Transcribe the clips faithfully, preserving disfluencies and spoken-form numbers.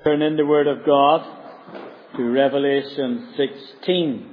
Turn in the Word of God to Revelation sixteen.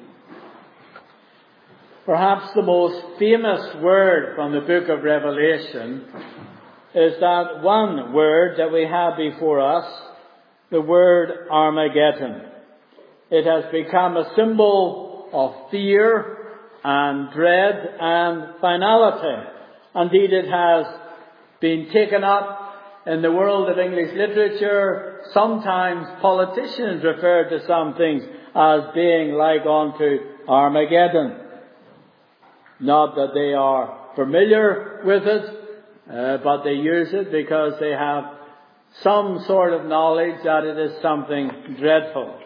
Perhaps the most famous word from the book of Revelation is that one word that we have before us, the word Armageddon. It has become a symbol of fear and dread and finality. Indeed, it has been taken up in the world of English literature. Sometimes politicians refer to some things as being like unto Armageddon. Not that they are familiar with it, uh, but they use it because they have some sort of knowledge that it is something dreadful.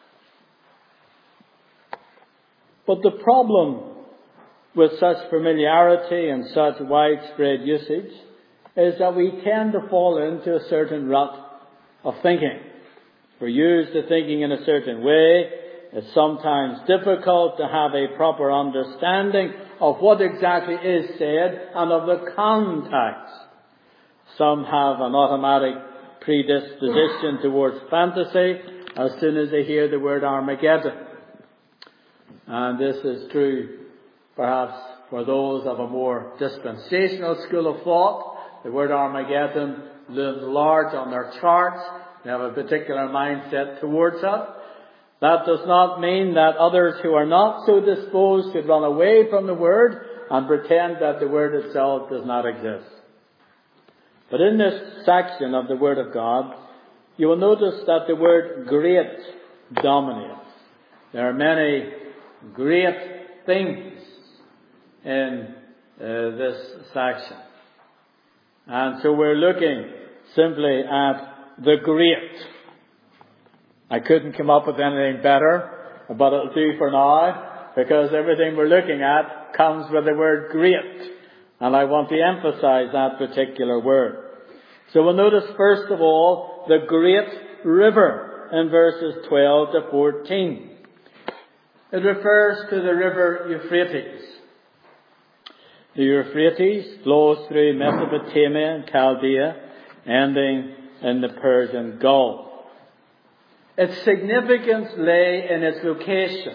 But the problem with such familiarity and such widespread usage is that we tend to fall into a certain rut of thinking. We're used to thinking in a certain way. It's sometimes difficult to have a proper understanding of what exactly is said and of the context. Some have an automatic predisposition towards fantasy as soon as they hear the word Armageddon. And this is true perhaps for those of a more dispensational school of thought. The word Armageddon looms large on their charts. They have a particular mindset towards it. That does not mean that others who are not so disposed should run away from the word and pretend that the word itself does not exist. But in this section of the Word of God, you will notice that the word great dominates. There are many great things in uh, this section. And so we're looking simply at the great. I couldn't come up with anything better, but it'll do for now, because everything we're looking at comes with the word great. And I want to emphasize that particular word. So we'll notice first of all the great river in verses twelve to fourteen. It refers to the river Euphrates. The Euphrates flows through Mesopotamia and Chaldea, ending in the Persian Gulf. Its significance lay in its location.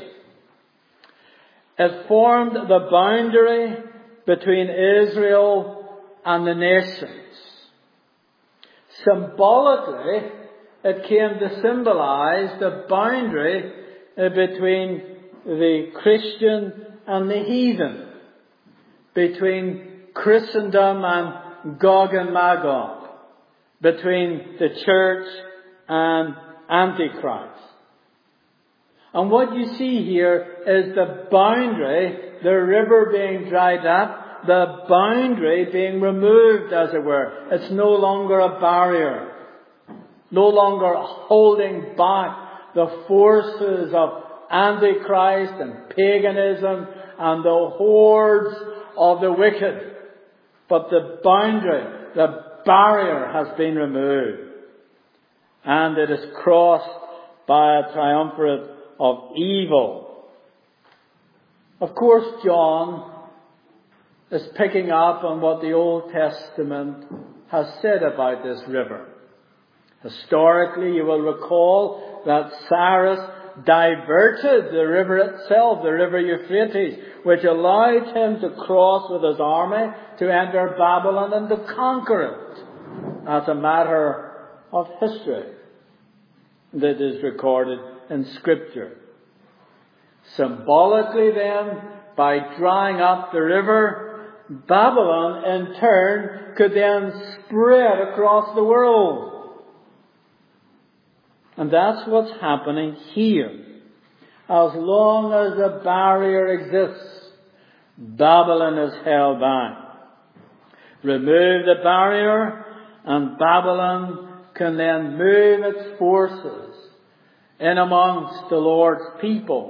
It formed the boundary between Israel and the nations. Symbolically, it came to symbolize the boundary between the Christian and the heathen, between Christendom and Gog and Magog, between the church and Antichrist. And what you see here is the boundary, the river being dried up, the boundary being removed, as it were. It's no longer a barrier, no longer holding back the forces of Antichrist and paganism and the hordes of the wicked. But the boundary, the barrier has been removed. And it is crossed by a triumvirate of evil. Of course, John is picking up on what the Old Testament has said about this river. Historically, you will recall that Cyrus diverted the river itself, the river Euphrates, which allowed him to cross with his army to enter Babylon and to conquer it. As a matter of history that is recorded in Scripture. Symbolically then, by drying up the river, Babylon in turn could then spread across the world. And that's what's happening here. As long as the barrier exists, Babylon is held back. Remove the barrier and Babylon can then move its forces in amongst the Lord's people.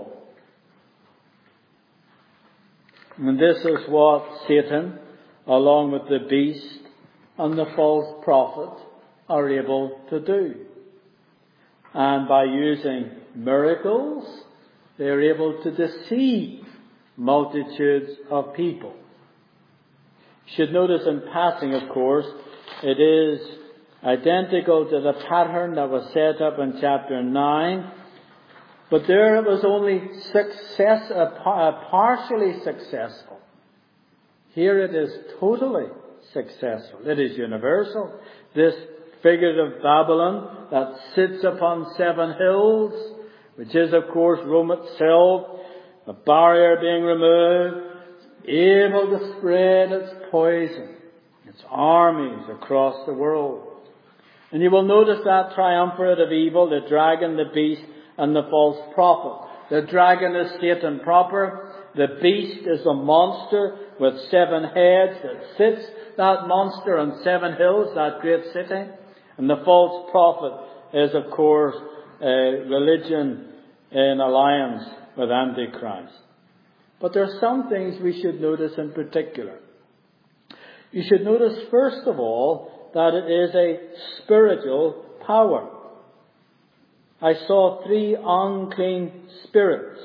And this is what Satan, along with the beast and the false prophet, are able to do. And by using miracles, they are able to deceive multitudes of people. You should notice in passing, of course, it is identical to the pattern that was set up in chapter nine. But there it was only success, uh, partially successful. Here it is totally successful. It is universal. This figurative Babylon that sits upon seven hills, which is of course Rome itself, a barrier being removed, able to spread its poison, its armies across the world. And you will notice that triumvirate of evil, the dragon, the beast, and the false prophet. The dragon is Satan proper. The beast is a monster with seven heads that sits, that monster, on seven hills, that great city. And the false prophet is, of course, a religion in alliance with Antichrist. But there are some things we should notice in particular. You should notice, first of all, that it is a spiritual power. I saw three unclean spirits.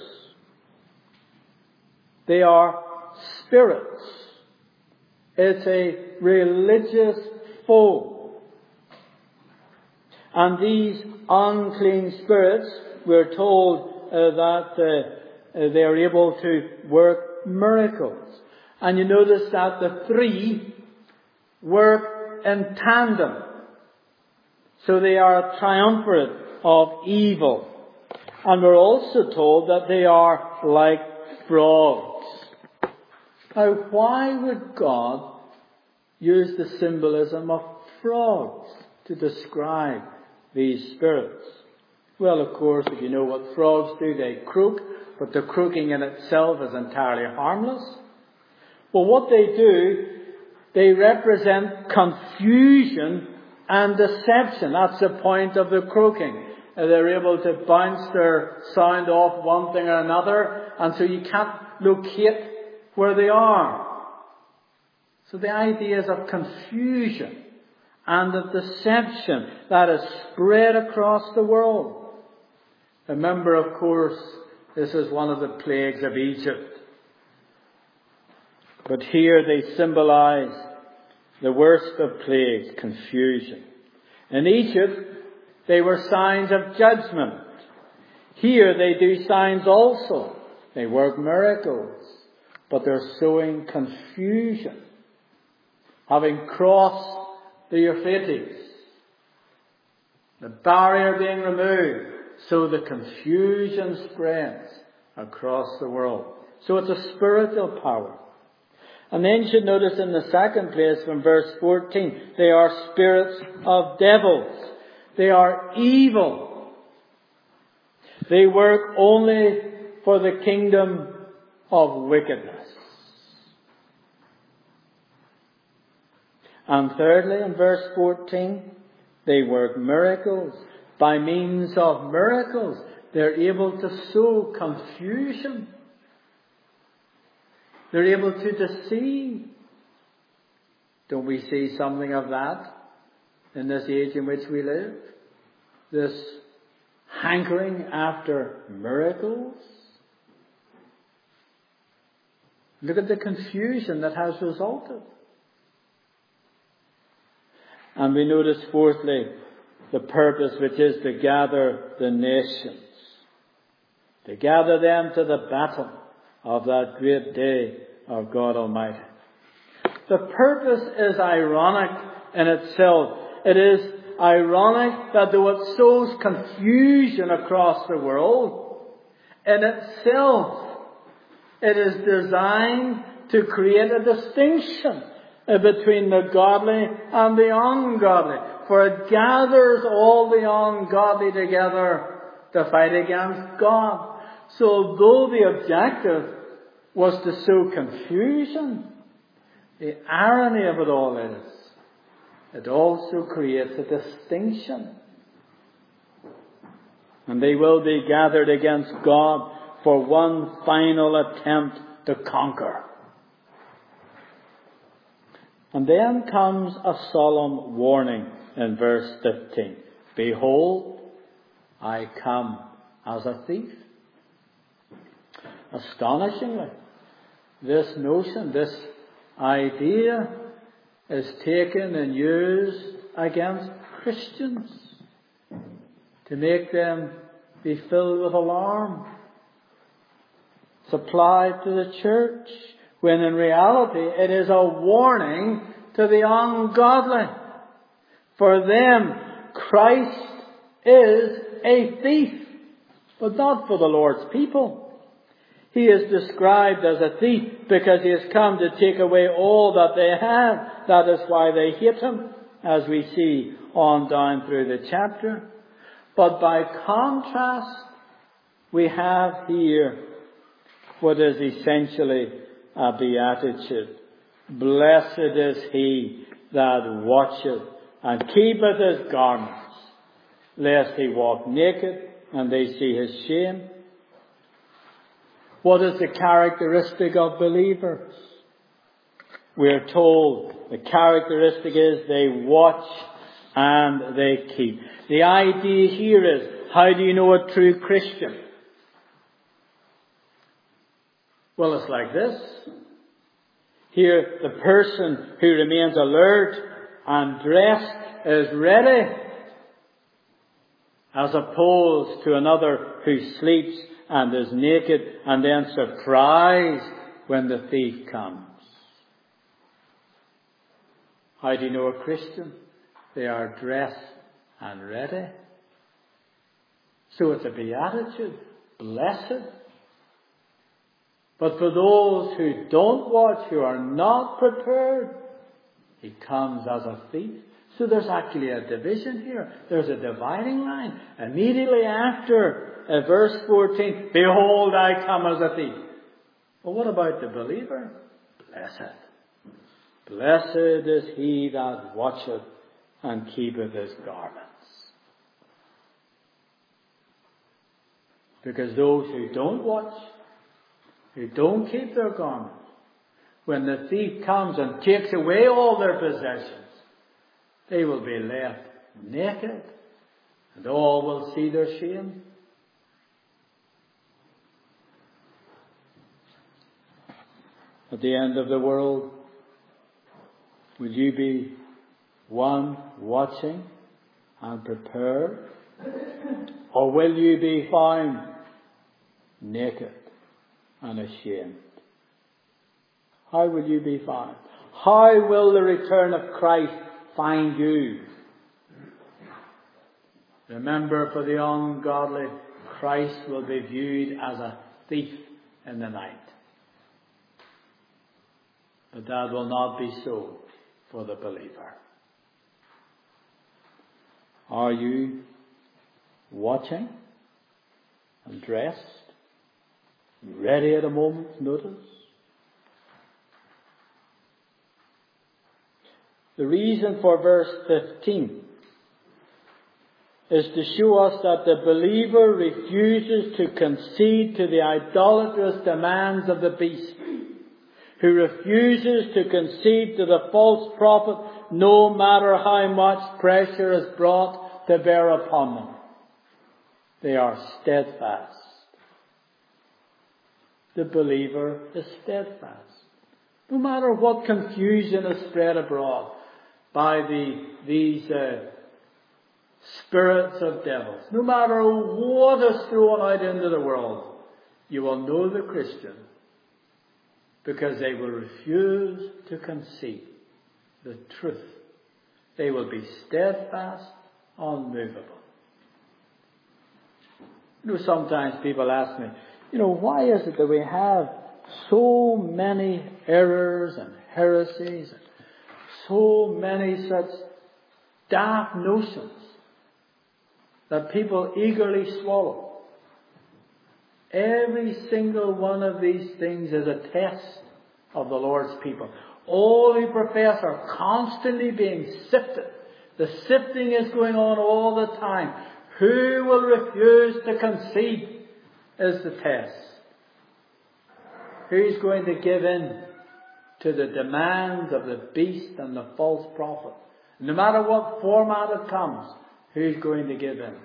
They are spirits. It's a religious foe. And these unclean spirits, we're told uh, that uh, they are able to work miracles. And you notice that the three work in tandem. So they are a triumvirate of evil. And we're also told that they are like frogs. Now, why would God use the symbolism of frogs to describe these spirits? Well, of course, if you know what frogs do, they croak, but the croaking in itself is entirely harmless. Well, what they do, they represent confusion and deception. That's the point of the croaking. They're able to bounce their sound off one thing or another, and so you can't locate where they are. So the ideas of confusion and of deception that is spread across the world. Remember, of course, this is one of the plagues of Egypt. But here they symbolize the worst of plagues, confusion. In Egypt, they were signs of judgment. Here they do signs also. They work miracles, but they're sowing confusion. Having crossed the Euphrates, the barrier being removed, so the confusion spreads across the world. So it's a spiritual power. And then you should notice in the second place from verse fourteen, they are spirits of devils. They are evil. They work only for the kingdom of wickedness. And thirdly, in verse fourteen, they work miracles. By means of miracles, they're able to sow confusion. They're able to deceive. Don't we see something of that in this age in which we live? This hankering after miracles. Look at the confusion that has resulted. And we notice fourthly, the purpose which is to gather the nations. To gather them to the battle of that great day of God Almighty. The purpose is ironic in itself. It is ironic that though it sows confusion across the world, in itself it is designed to create a distinction between the godly and the ungodly. For it gathers all the ungodly together to fight against God. So though the objective was to sow confusion, the irony of it all is it also creates a distinction. And they will be gathered against God for one final attempt to conquer. And then comes a solemn warning in verse fifteen. Behold, I come as a thief. Astonishingly, this notion, this idea is taken and used against Christians, to make them be filled with alarm, supplied to the church, when in reality it is a warning to the ungodly. For them, Christ is a thief, but not for the Lord's people. He is described as a thief because he has come to take away all that they have. That is why they hate him, as we see on down through the chapter. But by contrast, we have here what is essentially a beatitude. Blessed is he that watcheth and keepeth his garments, lest he walk naked and they see his shame. What is the characteristic of believers? We are told the characteristic is they watch and they keep. The idea here is, how do you know a true Christian? Well, it's like this. Here, the person who remains alert and dressed is ready, as opposed to another who sleeps and is naked and then surprised when the thief comes. How do you know a Christian? They are dressed and ready. So it's a beatitude. Blessed. But for those who don't watch, who are not prepared, he comes as a thief. So there's actually a division here. There's a dividing line. Immediately after uh, verse fourteen, behold, I come as a thief. Well, what about the believer? Blessed. Blessed is he that watcheth and keepeth his garments. Because those who don't watch, who don't keep their garments, when the thief comes and takes away all their possessions, they will be left naked, and all will see their shame. At the end of the world, will you be one watching and prepared? Or will you be found naked and ashamed? How will you be found? How will the return of Christ find you? Remember, for the ungodly, Christ will be viewed as a thief in the night. But that will not be so for the believer. Are you watching and dressed, ready at a moment's notice? The reason for verse fifteen is to show us that the believer refuses to concede to the idolatrous demands of the beast, who refuses to concede to the false prophet no matter how much pressure is brought to bear upon them. They are steadfast. The believer is steadfast. No matter what confusion is spread abroad by the, these uh, spirits of devils, no matter what is thrown out into the world, you will know the Christian, because they will refuse to concede the truth. They will be steadfast, unmovable. You know, sometimes people ask me, you know, why is it that we have so many errors and heresies, and so many such daft notions that people eagerly swallow? Every single one of these things is a test of the Lord's people. All who profess are constantly being sifted. The sifting is going on all the time. Who will refuse to concede is the test. Who's going to give in to the demands of the beast and the false prophet? No matter what format it comes, who's going to give in?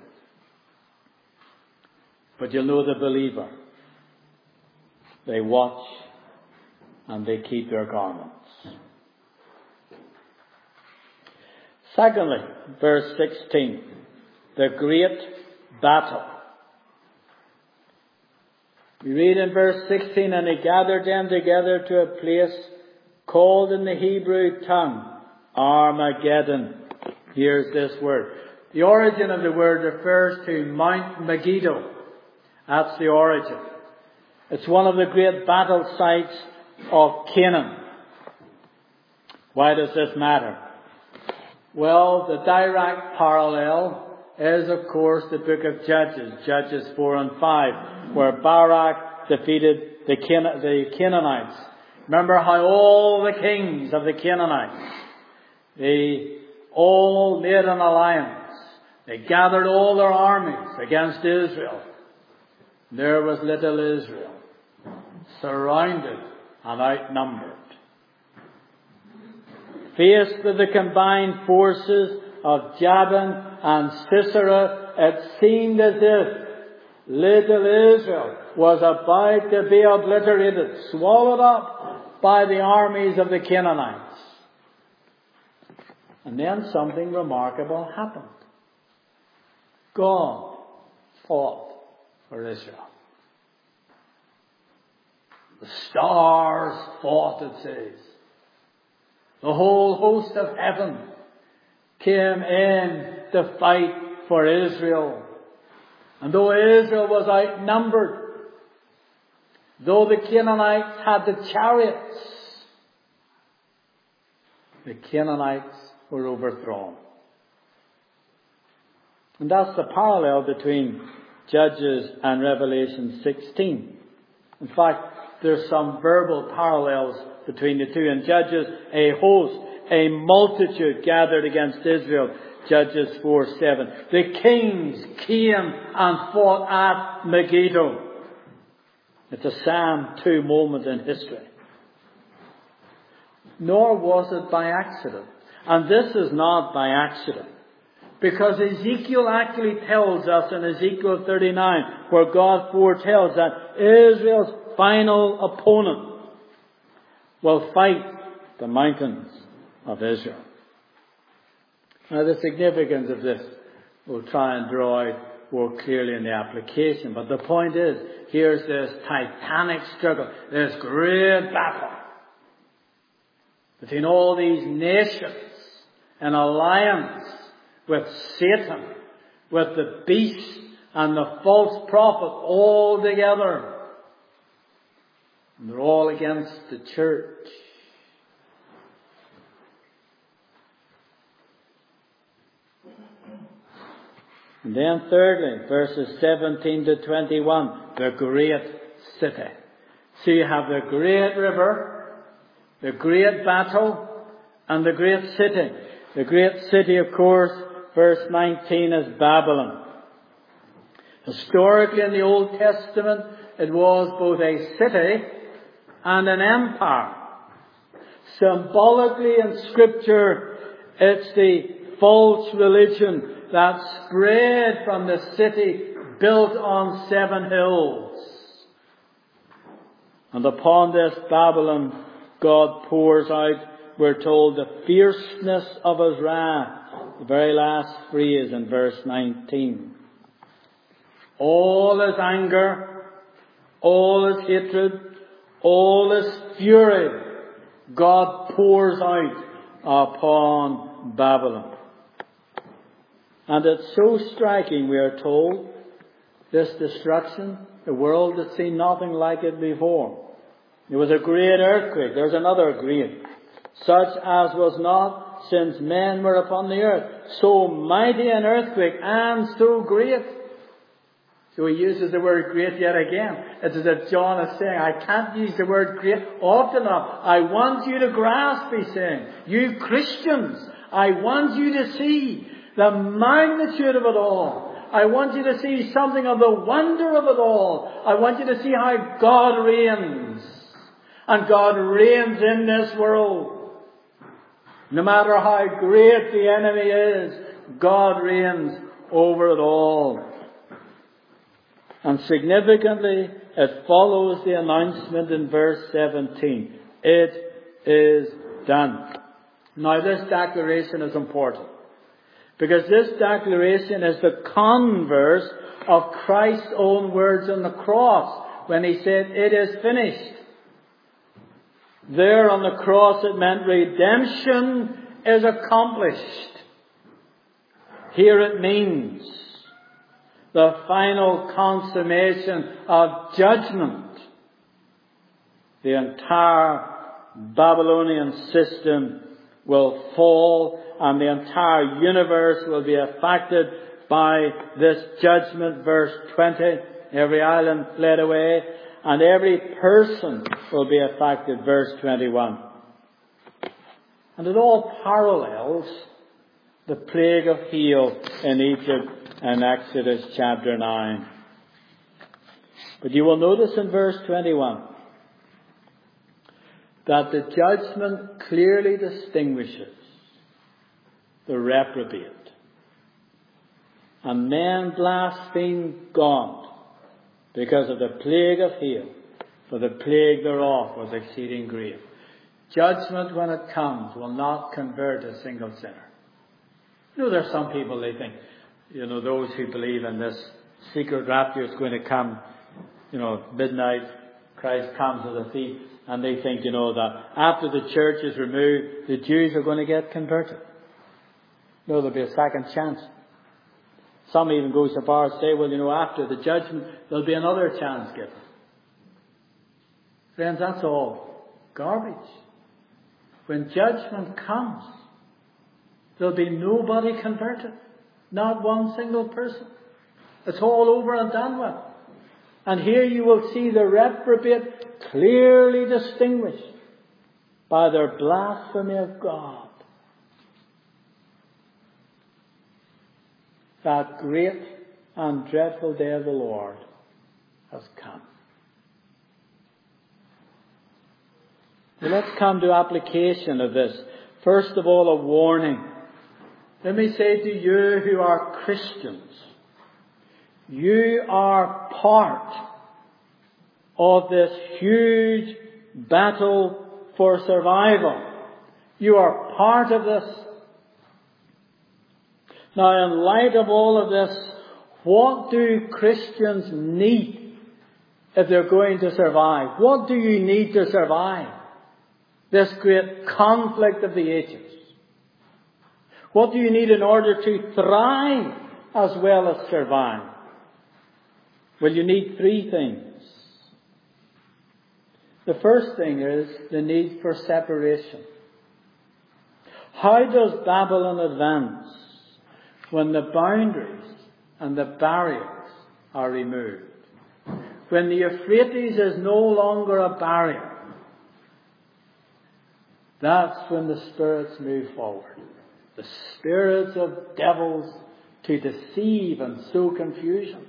But you'll know the believer. They watch and they keep their garments. Secondly, verse sixteen, the great battle. We read in verse sixteen, and he gathered them together to a place called in the Hebrew tongue Armageddon. Here's this word. The origin of the word refers to Mount Megiddo. That's the origin. It's one of the great battle sites of Canaan. Why does this matter? Well, the direct parallel is, of course, the book of Judges, Judges four and five, where Barak defeated the, Can- the Canaanites. Remember how all the kings of the Canaanites, they all made an alliance. They gathered all their armies against Israel. There was little Israel, surrounded and outnumbered. Faced with the combined forces of Jabin and Sisera, it seemed as if little Israel was about to be obliterated, swallowed up by the armies of the Canaanites. And then something remarkable happened. God fought for Israel. The stars fought, it says. The whole host of heaven came in to fight for Israel. And though Israel was outnumbered, though the Canaanites had the chariots, the Canaanites were overthrown. And that's the parallel between Judges and Revelation sixteen. In fact, there's some verbal parallels between the two. In Judges, a host, a multitude gathered against Israel. Judges four seven. The kings came and fought at Megiddo. It's a Psalm two moment in history. Nor was it by accident. And this is not by accident. Because Ezekiel actually tells us in Ezekiel thirty-nine, where God foretells that Israel's final opponent will fight the mountains of Israel. Now, the significance of this we'll try and draw out more clearly in the application. But the point is, here's this titanic struggle, this great battle between all these nations in alliance with Satan, with the beast and the false prophet all together. And they're all against the church. And then thirdly, verses seventeen to twenty-one, the great city. So you have the great river, the great battle, and the great city. The great city, of course, verse nineteen, is Babylon. Historically in the Old Testament, it was both a city and an empire. Symbolically in Scripture, it's the false religion that spread from the city built on seven hills. And upon this Babylon, God pours out, we're told, the fierceness of his wrath. The very last phrase in verse nineteen. All his anger, all his hatred, all his fury, God pours out upon Babylon. And it's so striking, we are told, this destruction, the world had seen nothing like it before. There was a great earthquake. There's another great, such as was not since men were upon the earth. So mighty an earthquake and so great. So he uses the word great yet again. It's as if John is saying, I can't use the word great often enough. I want you to grasp, he's saying. You Christians, I want you to see the magnitude of it all. I want you to see something of the wonder of it all. I want you to see how God reigns. And God reigns in this world. No matter how great the enemy is, God reigns over it all. And significantly, it follows the announcement in verse seventeen. It is done. Now this declaration is important. Because this declaration is the converse of Christ's own words on the cross when he said, "It is finished." There on the cross it meant redemption is accomplished. Here it means the final consummation of judgment. The entire Babylonian system will fall, and the entire universe will be affected by this judgment. Verse twenty, every island fled away, and every person will be affected. Verse twenty-one. And it all parallels the plague of hail in Egypt in Exodus chapter nine. But you will notice in verse twenty-one that the judgment clearly distinguishes the reprobate. And men blaspheme God because of the plague of hail, for the plague thereof was exceeding great. Judgment, when it comes, will not convert a single sinner. You know, there's some people, they think, you know, those who believe in this secret rapture is going to come, you know, midnight, Christ comes as a thief, and they think, you know, that after the church is removed, the Jews are going to get converted. No, there'll be a second chance. Some even go so far as to say, well, you know, after the judgment, there'll be another chance given. Friends, that's all garbage. When judgment comes, there'll be nobody converted. Not one single person. It's all over and done with. And here you will see the reprobate clearly distinguished by their blasphemy of God. That great and dreadful day of the Lord has come. Now let's come to application of this. First of all, a warning. Let me say to you who are Christians, you are part of this huge battle for survival. You are part of this. Now, in light of all of this, what do Christians need if they're going to survive? What do you need to survive this great conflict of the ages? What do you need in order to thrive as well as survive? Well, you need three things. The first thing is the need for separation. How does Babylon advance when the boundaries and the barriers are removed? When the Euphrates is no longer a barrier, that's when the spirits move forward. The spirits of devils to deceive and sow confusion.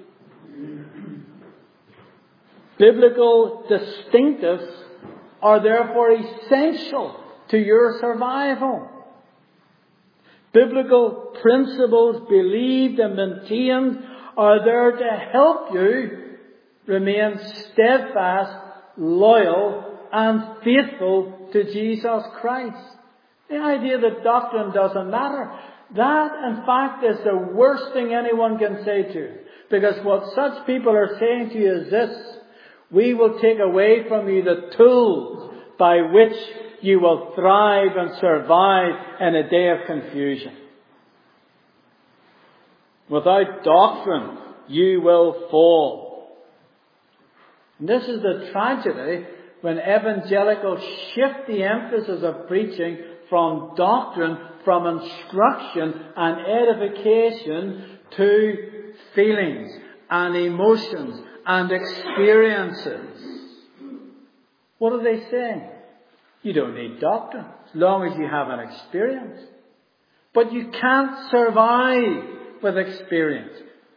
Biblical distinctives are therefore essential to your survival. Biblical principles believed and maintained are there to help you remain steadfast, loyal, and faithful to Jesus Christ. The idea that doctrine doesn't matter, that in fact is the worst thing anyone can say to you. Because what such people are saying to you is this: we will take away from you the tools by which you will thrive and survive in a day of confusion. Without doctrine, you will fall. And this is the tragedy when evangelicals shift the emphasis of preaching from doctrine, from instruction and edification to feelings and emotions and experiences. What are they saying? You don't need doctrine as long as you have an experience. But you can't survive with experience.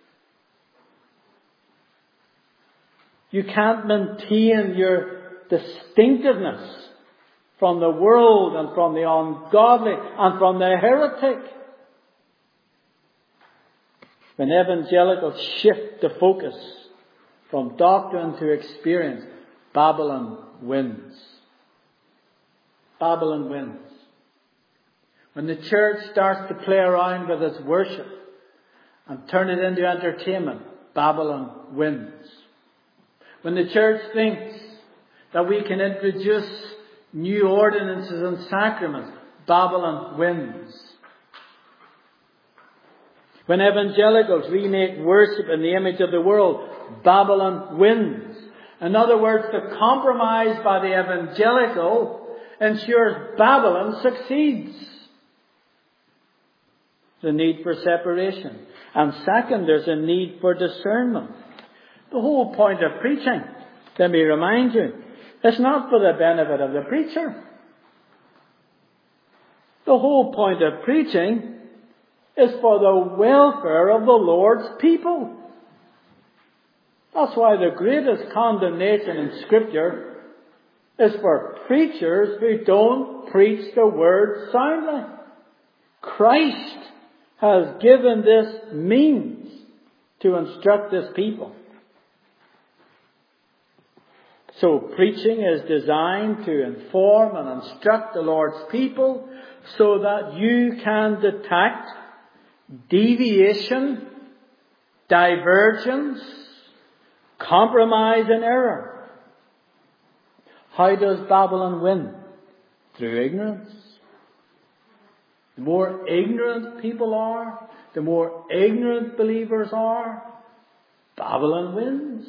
You can't maintain your distinctiveness from the world and from the ungodly and from the heretic. When evangelicals shift the focus from doctrine to experience, Babylon wins. Babylon wins. When the church starts to play around with its worship and turn it into entertainment, Babylon wins. When the church thinks that we can introduce new ordinances and sacraments, Babylon wins. When evangelicals remake worship in the image of the world, Babylon wins. In other words, the compromise by the evangelical ensures Babylon succeeds. The need for separation. And second, there's a need for discernment. The whole point of preaching, let me remind you, it's not for the benefit of the preacher. The whole point of preaching is for the welfare of the Lord's people. That's why the greatest condemnation in Scripture is for preachers who don't preach the word soundly. Christ has given this means to instruct His people. So preaching is designed to inform and instruct the Lord's people so that you can detect deviation, divergence, compromise and error. How does Babylon win? Through ignorance. The more ignorant people are, the more ignorant believers are, Babylon wins.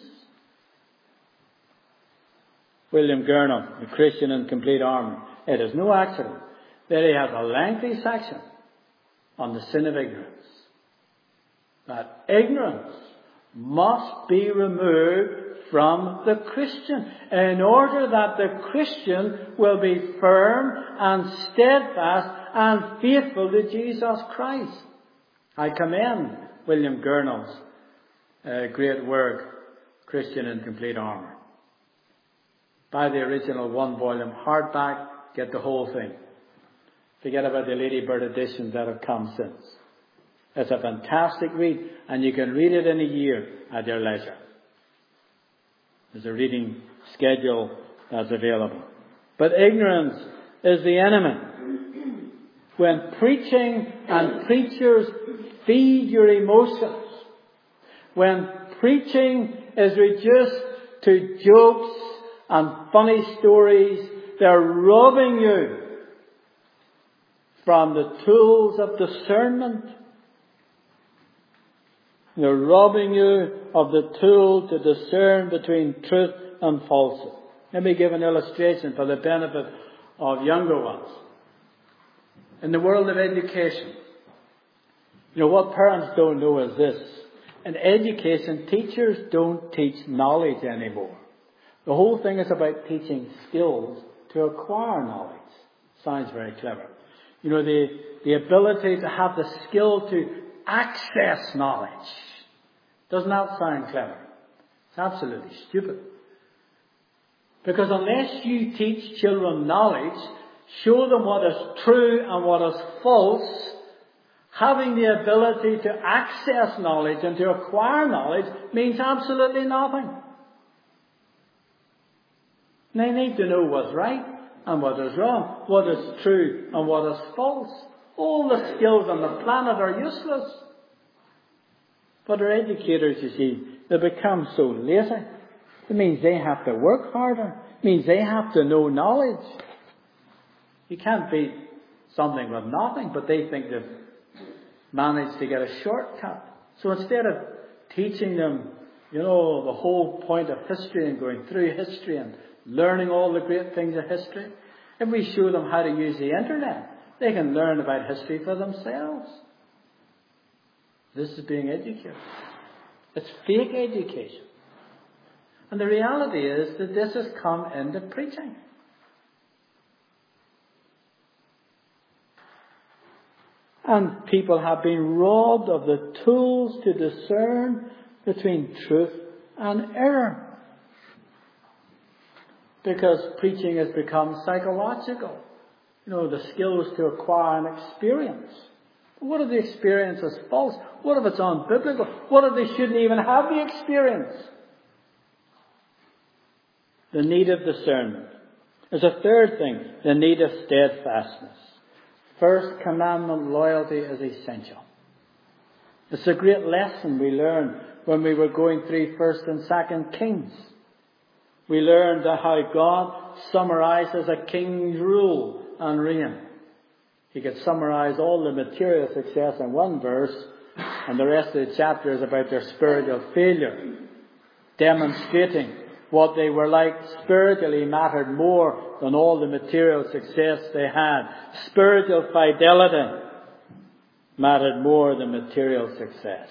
William Gurnall, the Christian in Complete Armour, it is no accident that he has a lengthy section on the sin of ignorance. That ignorance must be removed from the Christian in order that the Christian will be firm and steadfast and faithful to Jesus Christ. I commend William Gurnall's uh, great work, Christian in Complete Armour. Buy the original one-volume hardback, get the whole thing. Forget about the Ladybird editions that have come since. It's a fantastic read, and you can read it in a year at your leisure. There's a reading schedule that's available. But ignorance is the enemy. When preaching and preachers feed your emotions, when preaching is reduced to jokes and funny stories, they're robbing you from the tools of discernment. They're robbing you of the tool to discern between truth and falsehood. Let me give an illustration for the benefit of younger ones. In the world of education, you know, what parents don't know is this. In education, teachers don't teach knowledge anymore. The whole thing is about teaching skills to acquire knowledge. Sounds very clever. You know, the, the ability to have the skill to access knowledge. Doesn't that sound clever? It's absolutely stupid. Because unless you teach children knowledge, show them what is true and what is false, having the ability to access knowledge and to acquire knowledge means absolutely nothing. They need to know what's right and what is wrong, what is true and what is false. All the skills on the planet are useless. But our educators, you see, they become so lazy. It means they have to work harder. It means they have to know knowledge. You can't beat something with nothing, but they think they've managed to get a shortcut. So instead of teaching them, you know, the whole point of history and going through history and learning all the great things of history, if we show them how to use the internet, they can learn about history for themselves. This is being educated. It's fake education. And the reality is that this has come into preaching. And people have been robbed of the tools to discern between truth and error. Because preaching has become psychological. You know, the skills to acquire an experience. What if the experience is false? What if it's unbiblical? What if they shouldn't even have the experience? The need of discernment. There's a third thing, the need of steadfastness. first commandment, loyalty, is essential. It's a great lesson we learned when we were going through First and Second Kings. We learned how God summarizes a king's rule and reign. He could summarize all the material success in one verse, and the rest of the chapter is about their spiritual failure, demonstrating what they were like spiritually mattered more than all the material success they had. Spiritual fidelity mattered more than material success.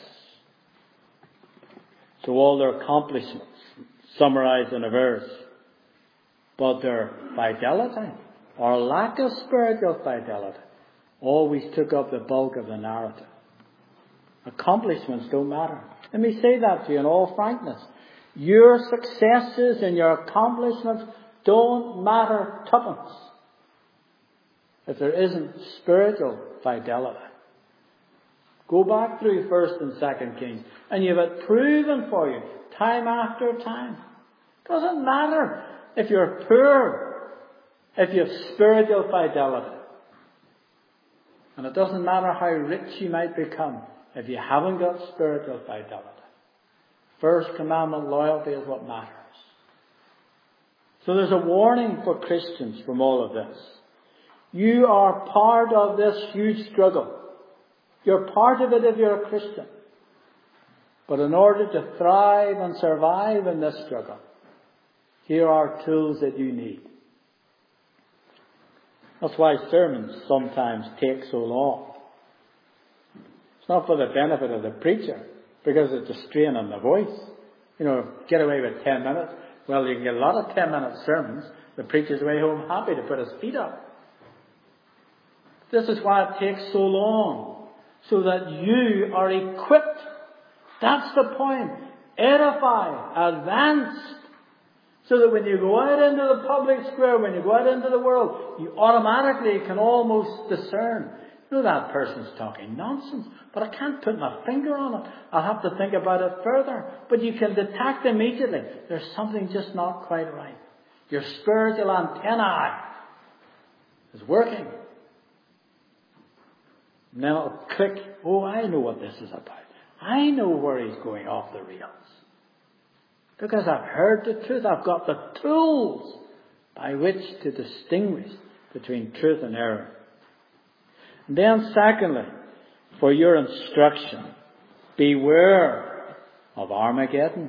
So all their accomplishments summarized in a verse, but their fidelity or lack of spiritual fidelity always took up the bulk of the narrative. Accomplishments don't matter. Let me say that to you in all frankness. Your successes and your accomplishments don't matter tuppence if there isn't spiritual fidelity. Go back through First and Second Kings, and you have it proven for you time after time. It doesn't matter if you're poor, if you have spiritual fidelity. And it doesn't matter how rich you might become if you haven't got spiritual fidelity. First commandment, loyalty, is what matters. So there's a warning for Christians from all of this. You are part of this huge struggle. You're part of it if you're a Christian. But in order to thrive and survive in this struggle, here are tools that you need. That's why sermons sometimes take so long. It's not for the benefit of the preacher, because it's a strain on the voice. You know, get away with ten minutes. Well, you can get a lot of ten-minute sermons. The preacher's way home happy to put his feet up. This is why it takes so long, so that you are equipped. That's the point. Edify, advanced, so that when you go out into the public square, when you go out into the world, you automatically can almost discern, you know, that person's talking nonsense, but I can't put my finger on it. I'll have to think about it further. But you can detect immediately. There's something just not quite right. Your spiritual antennae is working. And then it'll click. Oh, I know what this is about. I know where he's going off the rails. Because I've heard the truth. I've got the tools by which to distinguish between truth and error. And then secondly, for your instruction, beware of Armageddon.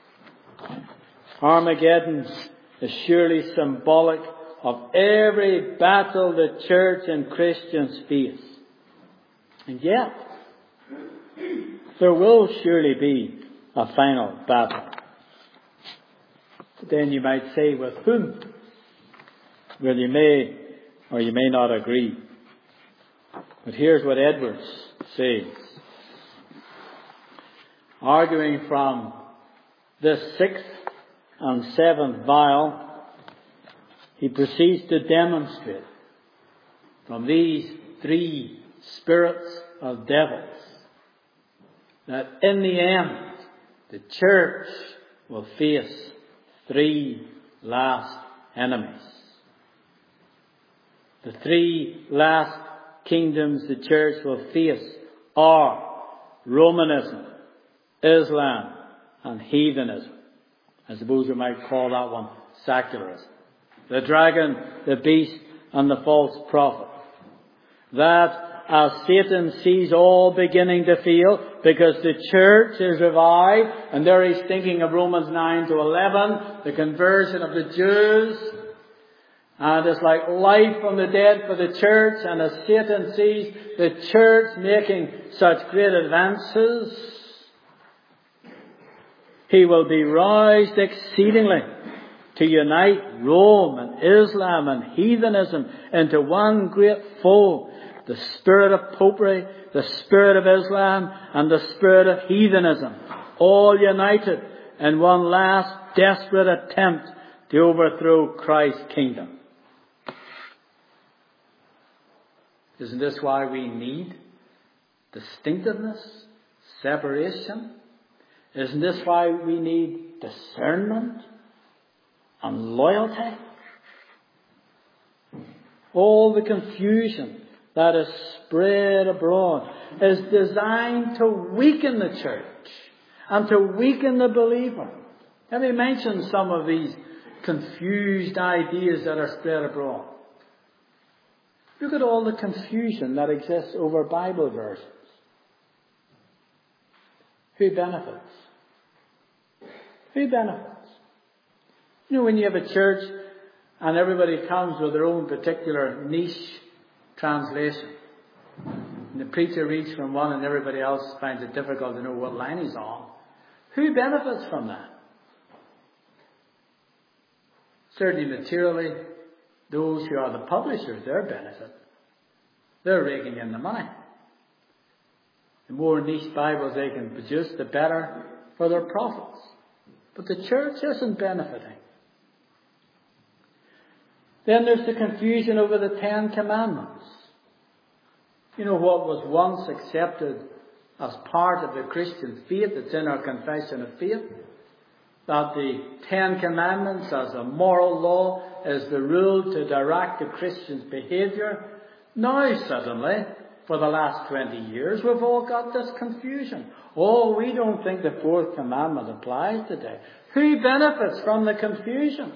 Armageddon is surely symbolic of every battle the church and Christians face. And yet, there will surely be a final battle. But then you might say, with whom? Well, you may or you may not agree. But here's what Edwards says. Arguing from this sixth and seventh vial, he proceeds to demonstrate from these three spirits of devils that in the end the church will face three last enemies. The three last kingdoms the church will face are Romanism, Islam, and heathenism. I suppose we might call that one secularism. The dragon, the beast, and the false prophet. That, as Satan sees all beginning to fail, because the church is revived, and there he's thinking of Romans nine to eleven, the conversion of the Jews. And it's like life from the dead for the church. And as Satan sees the church making such great advances, he will be roused exceedingly to unite Rome and Islam and heathenism into one great foe. The spirit of popery, the spirit of Islam, and the spirit of heathenism, all united in one last desperate attempt to overthrow Christ's kingdom. Isn't this why we need distinctiveness, separation? Isn't this why we need discernment and loyalty? All the confusion that is spread abroad is designed to weaken the church and to weaken the believer. Let me mention some of these confused ideas that are spread abroad. Look at all the confusion that exists over Bible verses. Who benefits? Who benefits? You know, when you have a church and everybody comes with their own particular niche translation, and the preacher reads from one and everybody else finds it difficult to know what line he's on, who benefits from that? Certainly materially, those who are the publishers, their benefit. They're raking in the money. The more niche Bibles they can produce, the better for their profits. But the church isn't benefiting. Then there's the confusion over the Ten Commandments. You know, what was once accepted as part of the Christian faith, it's in our confession of faith, that the Ten Commandments as a moral law is the rule to direct the Christian's behaviour. Now suddenly, for the last twenty years, we've all got this confusion. Oh, we don't think the fourth commandment applies today. Who benefits from the confusion?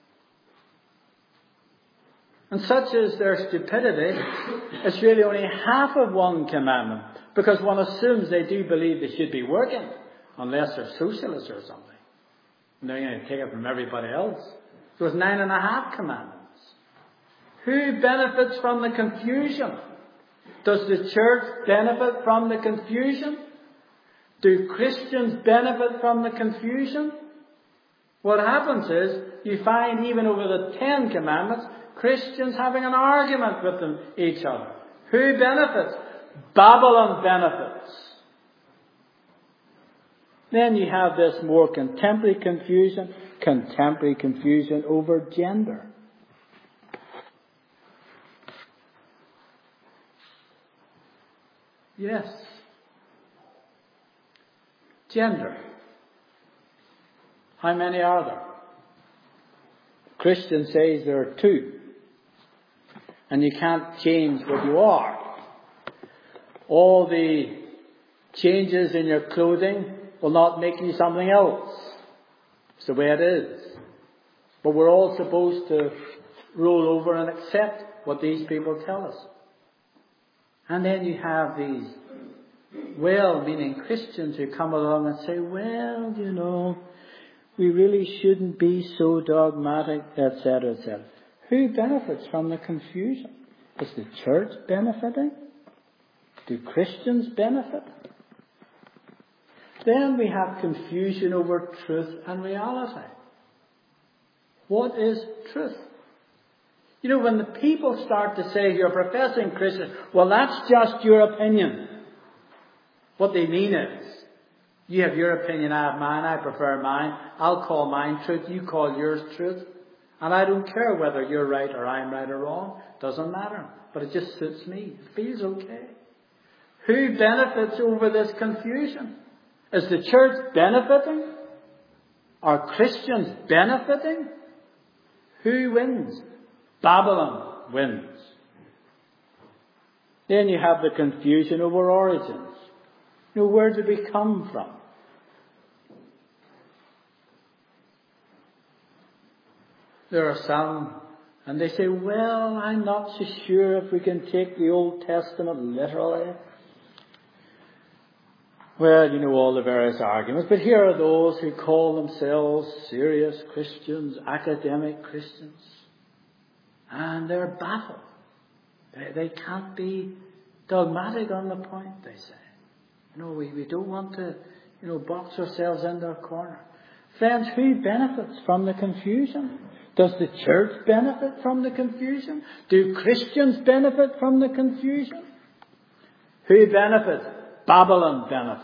And such is their stupidity, it's really only half of one commandment, because one assumes they do believe they should be working, unless they're socialists or something. And they're going to take it from everybody else. So it's nine and a half commandments. Who benefits from the confusion? Does the church benefit from the confusion? Do Christians benefit from the confusion? What happens is, you find even over the Ten Commandments, Christians having an argument with them, each other. Who benefits? Babylon benefits. Then you have this more contemporary confusion, contemporary confusion over gender. Yes. Gender. How many are there? Christian says there are two. And you can't change what you are. All the changes in your clothing will not make you something else. It's the way it is. But we're all supposed to roll over and accept what these people tell us. And then you have these well-meaning Christians who come along and say, well, you know, we really shouldn't be so dogmatic, et cetera, et cetera. Who benefits from the confusion? Is the church benefiting? Do Christians benefit? Then we have confusion over truth and reality. What is truth? You know, when the people start to say you're a professing Christian, well, that's just your opinion. What they mean is, you have your opinion, I have mine, I prefer mine. I'll call mine truth, you call yours truth. And I don't care whether you're right or I'm right or wrong. Doesn't matter. But it just suits me. It feels okay. Who benefits over this confusion? Is the church benefiting? Are Christians benefiting? Who wins? Babylon wins. Then you have the confusion over origins. You know, where did we come from? There are some, and they say, well, I'm not so sure if we can take the Old Testament literally. Well, you know all the various arguments, but here are those who call themselves serious Christians, academic Christians, and they're baffled. They, they can't be dogmatic on the point, they say. No, we, we don't want to, you know, box ourselves into a corner. Friends, who benefits from the confusion? Does the church benefit from the confusion? Do Christians benefit from the confusion? Who benefits? Babylon benefits.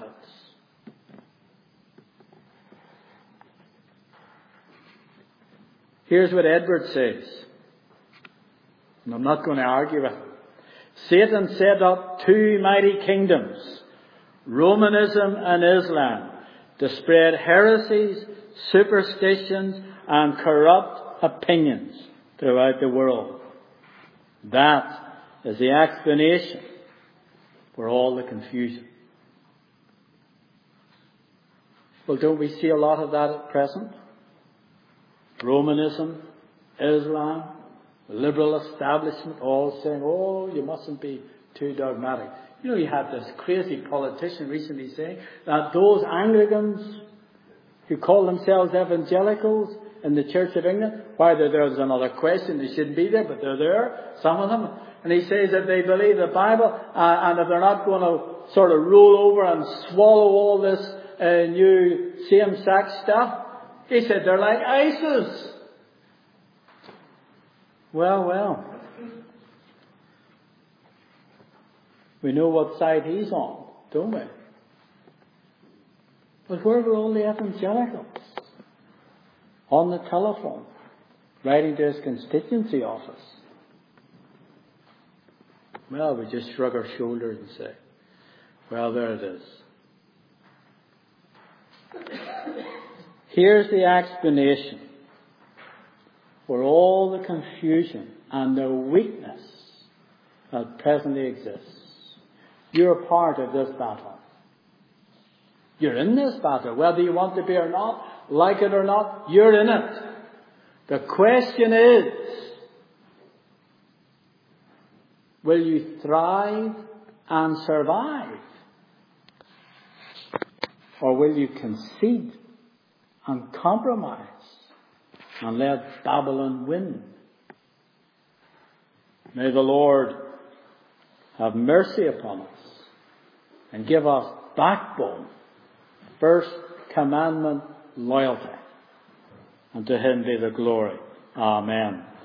Here's what Edwards says. And I'm not going to argue with him. Satan set up two mighty kingdoms, Romanism and Islam, to spread heresies, superstitions, and corrupt opinions throughout the world. That is the explanation for all the confusion. Well, don't we see a lot of that at present? Romanism, Islam, the liberal establishment, all saying, oh, you mustn't be too dogmatic. You know, you had this crazy politician recently saying that those Anglicans who call themselves evangelicals in the Church of England, why there's another question, they shouldn't be there, but they're there, some of them. And he says that they believe the Bible, uh, and if they're not going to sort of roll over and swallow all this uh, new same-sex stuff, he said they're like ISIS. Well, well. We know what side he's on, don't we? But where were all the evangelicals? On the telephone, writing to his constituency office. Well, we just shrug our shoulders and say, well, there it is. Here's the explanation for all the confusion and the weakness that presently exists. You're part of this battle. You're in this battle, whether you want to be or not, like it or not, you're in it. The question is, will you thrive and survive? Or will you concede and compromise and let Babylon win? May the Lord have mercy upon us and give us backbone, first commandment loyalty. And to him be the glory. Amen.